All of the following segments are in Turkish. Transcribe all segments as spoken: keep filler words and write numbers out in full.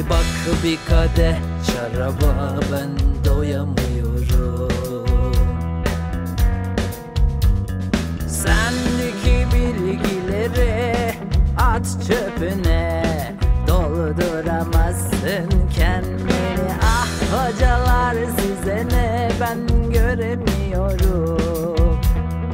Bak bir kadeh şaraba ben doyamıyorum. Sendeki bilgileri at çöpüne, dolduramazsın kendini. Ah hocalar size ne, ben göremiyorum.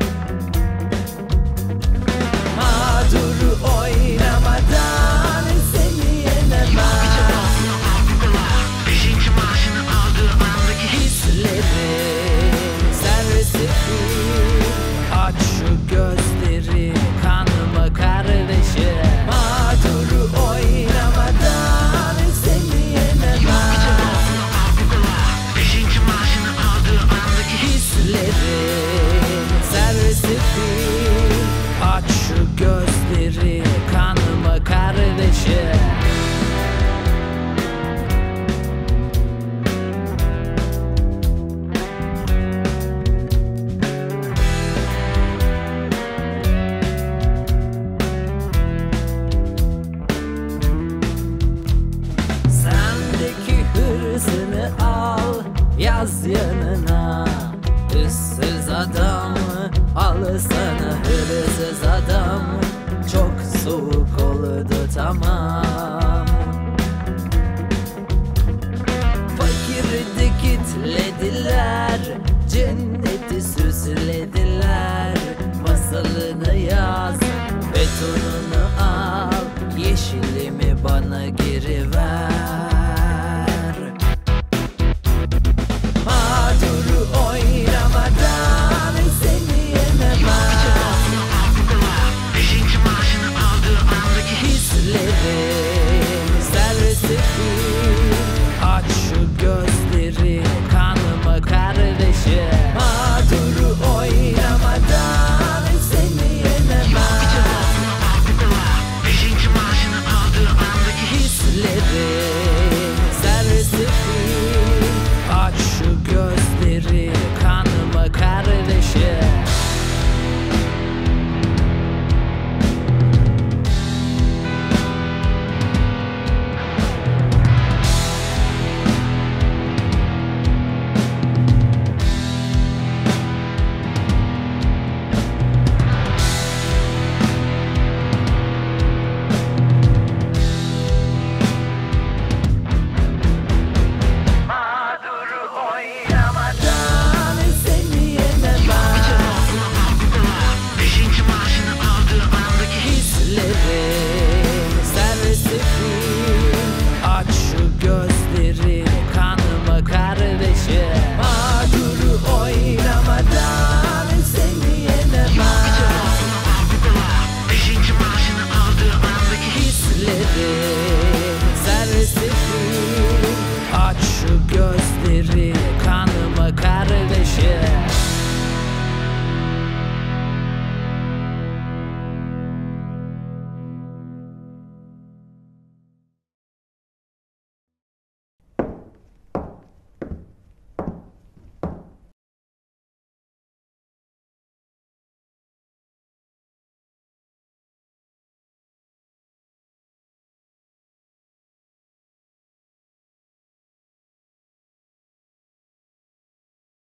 Mağduru oynamadan seni yenemem. Beşinci maaşını aldığı andaki Hislerim sersefil, aç şu gözleri, kanma kardeşim. Mağduru oynamadan seni yenemem. Beşinci maaşını aldığı andaki Hislerim sersefil, aç şu gözleri, kanma kardeşim. Sendeki hırsını al, yaz yanına. Hırsız adam, al sana hırsız adam. Çok soğuk oldu tamam. Fakiri de kitlediler, cenneti süslediler. Masalını yaz, betonunu al, yeşilimi bana geri ver. Mağduru oynamadan seni yenemem. beşinci maaşını aldığı andaki Hislerim sersefil, aç şu gözleri, kanma kardeşim. Mağduru oynamadan seni yenemem. beşinci maaşını aldığı andaki Hislerim